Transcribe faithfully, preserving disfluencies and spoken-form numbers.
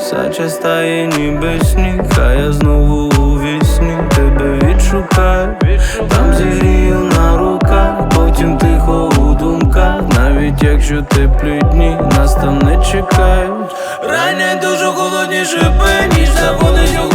Сача стає ніби сніг, а я знову у вісні тебе відшукаю, там зігрію на руках, потім тихо у думках. Навіть якщо теплі дні нас там не чекають. Рання дуже холодні шипи, ніч заходить у